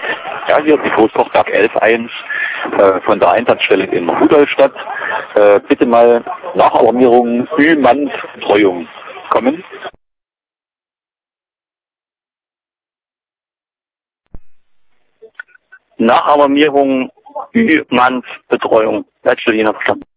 Ja, hier die Großkochberg 111 von der Einsatzstelle in Rudolstadt. Bitte mal nach Alarmierung Ü-Mann-Betreuung kommen. Nach Alarmierung Ü-Manns Betreuung. Leitstelle verstanden.